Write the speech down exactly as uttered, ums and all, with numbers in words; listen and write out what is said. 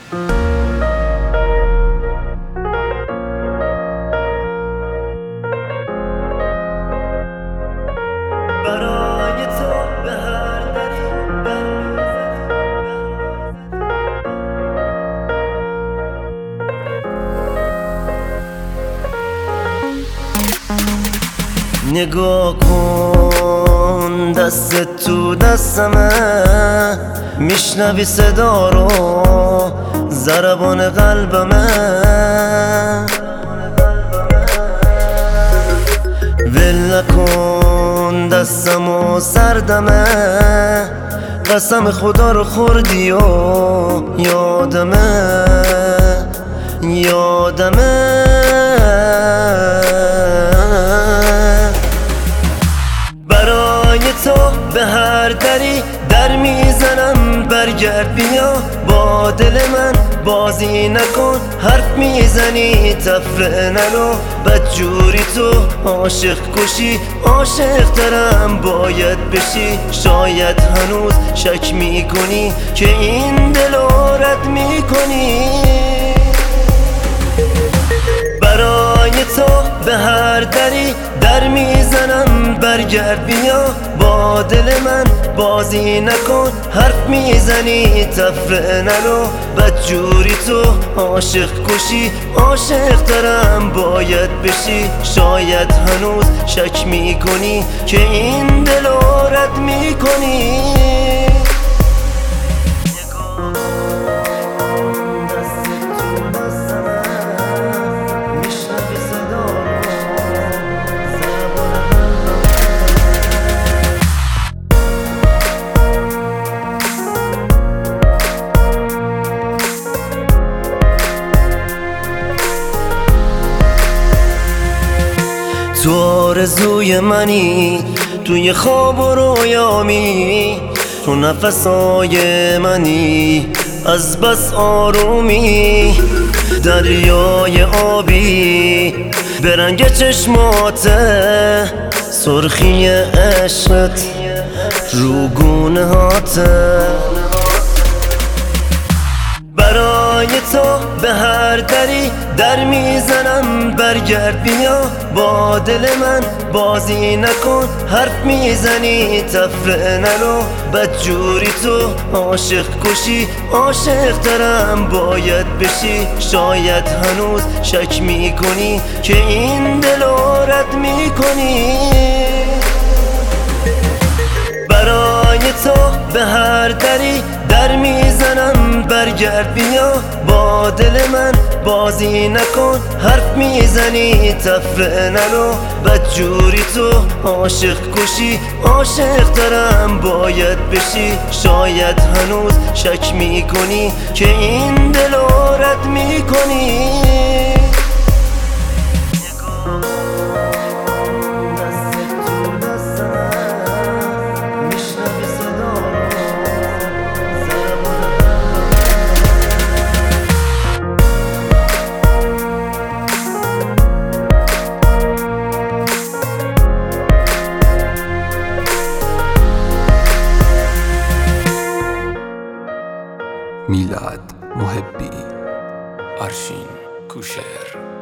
برای تو به هر دری نگاه کن، دست تو دستمه، میشنوی صدا رو، ضربان قلبمه. ول نکن دستم و سردمه، قسم خدا رو خوردی و یادمه یادمه برای تو به هر دری در میزنم، برگرد بیا با دل من بازی نکن. حرف میزنی تفره نرو، بدجوری تو عاشق کشی، عاشق ترم باید بشی. شاید هنوز شک میکنی که این دل رو رد میکنی. برای تو به هر دری در میزنم، برگرد بیا با دل من بازی نکن. حرف میزنی تفره نرو، بدجوری تو عاشق کشی، عاشق ترم باید بشی. شاید هنوز شک میکنی که این دل رو رد میکنی. تو آرزوی منی، توی خواب و رویامی، تو نفسای منی، از بس آرومی. دریای آبی به رنگ چشماته، سرخی عشقت رو گونه هاته. برای تو به هر دری در میزنم، برگرد بیا با دل من بازی نکن. حرف میزنی تفره نرو، بدجوری تو عاشق کشی، عاشق ترم باید بشی. شاید هنوز شک میکنی که این دل رو رد میکنی. برای تو به هر دری در میزنم، برگرد بیا با دل من بازی نکن. حرف میزنی تفره نرو، بدجوری تو عاشق کشی، عاشق ترم باید بشی. شاید هنوز شک میکنی که این دل رو رد میکنی. میلاد محبی، ارشین کوشر.